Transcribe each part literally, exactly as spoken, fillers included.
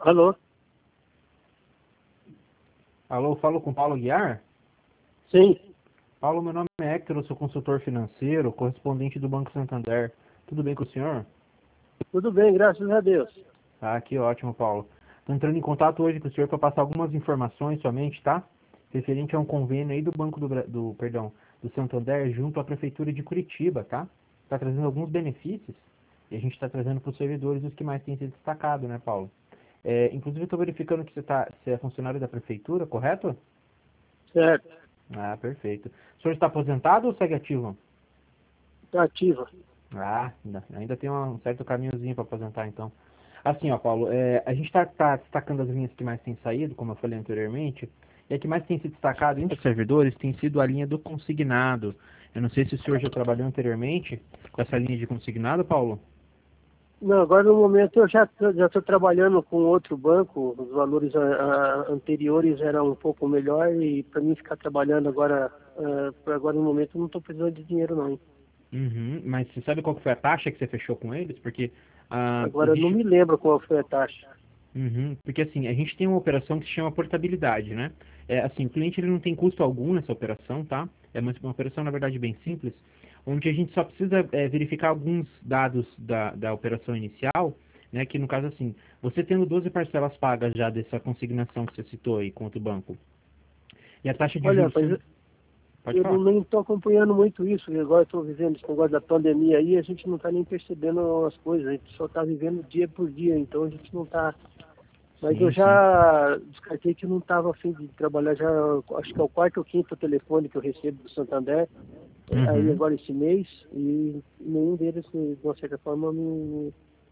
Alô? Alô, falo com Paulo Guiar? Sim. Paulo, meu nome é Hector, eu sou consultor financeiro, correspondente do Banco Santander. Tudo bem com o senhor? Tudo bem, graças a Deus. Ah, que ótimo, Paulo. Estou entrando em contato hoje com o senhor para passar algumas informações somente, tá? Referente a um convênio aí do Banco do, Bra- do, perdão, do Santander junto à Prefeitura de Curitiba, tá? Está trazendo alguns benefícios e a gente está trazendo para os servidores os que mais têm sido destacados, né, Paulo? É, inclusive, estou verificando que você, tá, você é funcionário da Prefeitura, correto? Certo. Ah, perfeito. O senhor está aposentado ou segue ativo? Está ativa. Ah, ainda, ainda tem um certo caminhozinho para aposentar, então. Assim, ó, Paulo, é, a gente está tá destacando as linhas que mais têm saído, como eu falei anteriormente, e a que mais tem sido destacado entre os servidores tem sido a linha do consignado. Eu não sei se o senhor já trabalhou anteriormente com essa linha de consignado, Paulo. Não, agora no momento eu já tô- já estou trabalhando com outro banco, os valores a- a- anteriores eram um pouco melhor e para mim ficar trabalhando agora, ah, por agora no momento eu não estou precisando de dinheiro não. Hein? Uhum, mas você sabe qual que foi a taxa que você fechou com eles? Porque ah, Agora eu não existe. me lembro qual foi a taxa. Uhum, porque assim, a gente tem uma operação que se chama portabilidade, né? É, assim, o cliente ele não tem custo algum nessa operação, tá? É uma, uma operação, na verdade, bem simples, onde a gente só precisa é, verificar alguns dados da, da operação inicial, né? Que no caso, assim, você tendo doze parcelas pagas já dessa consignação que você citou aí com outro banco, e a taxa de Olha, juros rapaz, sendo... eu Pode eu não falar. nem estou acompanhando muito isso, e agora estou vivendo esse negócio da pandemia aí, a gente não está nem percebendo as coisas, a gente só está vivendo dia por dia, então a gente não está. Mas eu Sim, sim. já descartei que não estava afim de trabalhar, já acho que é o quarto ou quinto telefone que eu recebo do Santander, eh, aí Uhum. agora esse mês, e nenhum deles, de uma certa forma, me,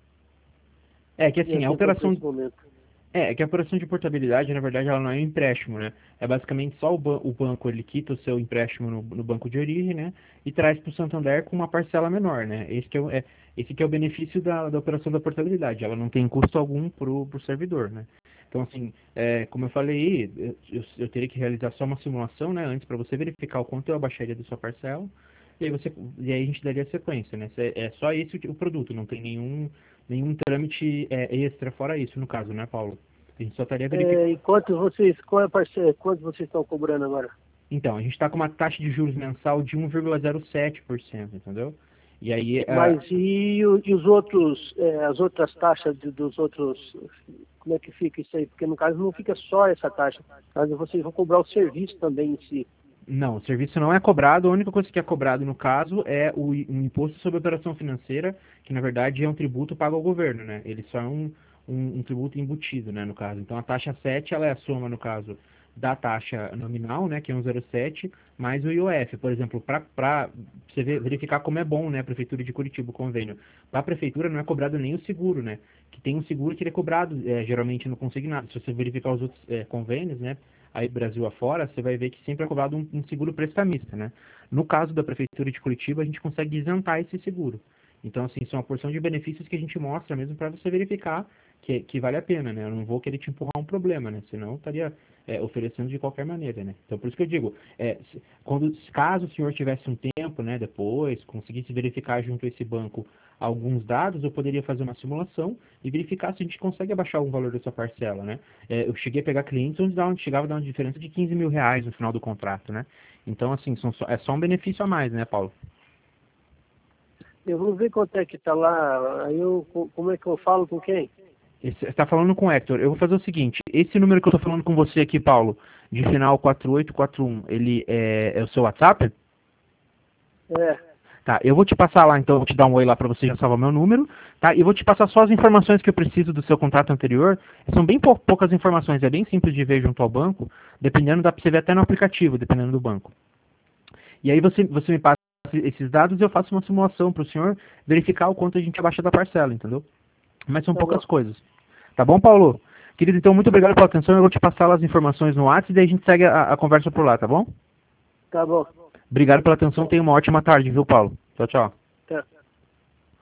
É que me assim, a atentou por operação esse momento. É, é que a operação de portabilidade, na verdade, ela não é um empréstimo, né? É basicamente só o, ban- o banco, ele quita o seu empréstimo no, no banco de origem, né? E traz para o Santander com uma parcela menor, né? Esse que é, o- é- esse que é o benefício da, da operação da portabilidade. Ela não tem custo algum para o servidor, né? Então, assim, é, como eu falei, eu, eu, eu teria que realizar só uma simulação, né? Antes para você verificar o quanto eu abaixaria da sua parcela. E aí, você, e aí a gente daria a sequência, né? Se É, é só esse o, o produto, não tem nenhum, nenhum trâmite é, extra fora isso, no caso, né, Paulo? A gente só estaria verificando. É, e quanto vocês, qual é a parcela, quanto vocês estão cobrando agora? Então, a gente está com uma taxa de juros mensal de um vírgula zero sete por cento, entendeu? E aí, ah, Mas e, o- e os outros, é, as outras taxas de- dos outros, como é que fica isso aí? Porque no caso não fica só essa taxa, no caso vocês vão cobrar o serviço também em si. não, o serviço não é cobrado, a única coisa que é cobrado no caso é o, i- um imposto sobre operação financeira, que na verdade é um tributo pago ao governo, né? Ele só é um, um, um tributo embutido, né, no caso. Então a taxa sete, ela é a soma, no caso, da taxa nominal, né, que é um vírgula zero sete, mais o I O F. Por exemplo, para você ver- verificar como é bom, né, a Prefeitura de Curitiba, o convênio. Para a Prefeitura não é cobrado nem o seguro, né? Que tem um seguro que ele é cobrado é, geralmente no consignado. Se você verificar os outros é, convênios, né? Aí Brasil afora, você vai ver que sempre é cobrado um, um seguro prestamista, né? No caso da Prefeitura de Curitiba, a gente consegue isentar esse seguro. Então, assim, são uma porção de benefícios que a gente mostra mesmo para você verificar que, que vale a pena, né? Eu não vou querer te empurrar um problema, né? Senão eu estaria é, oferecendo de qualquer maneira, né? Então, por isso que eu digo, é, se- quando, caso o senhor tivesse um tempo, né, depois, conseguisse verificar junto a esse banco alguns dados, eu poderia fazer uma simulação e verificar se a gente consegue abaixar algum valor da sua parcela, né? É, eu cheguei a pegar clientes onde dava, chegava a dar uma diferença de quinze mil reais no final do contrato, né? Então, assim, são só- é só um benefício a mais, né, Paulo? Eu vou ver quanto é que está lá, aí eu, co- como é que eu falo com quem? Esse- Você está falando com o Hector. Eu vou fazer o seguinte: esse número que eu estou falando com você aqui, Paulo, de final quatro oito quatro um, ele é, é o seu WhatsApp? É, Tá, eu vou te passar lá, então, eu vou te dar um oi lá para você já salvar meu número, tá? E eu vou te passar só as informações que eu preciso do seu contrato anterior. São bem pou- poucas informações, é bem simples de ver junto ao banco, dependendo, dá para você ver até no aplicativo, dependendo do banco. E aí você, você me passa esses dados e eu faço uma simulação para o senhor verificar o quanto a gente abaixa da parcela, entendeu? Mas são tá bom, poucas coisas. Tá bom, Paulo? Querido, então, muito obrigado pela atenção. Eu vou te passar lá as informações no WhatsApp e daí a gente segue a, a conversa por lá, tá bom? tá bom. Obrigado pela atenção. Tenha uma ótima tarde, viu, Paulo? Tchau, tchau.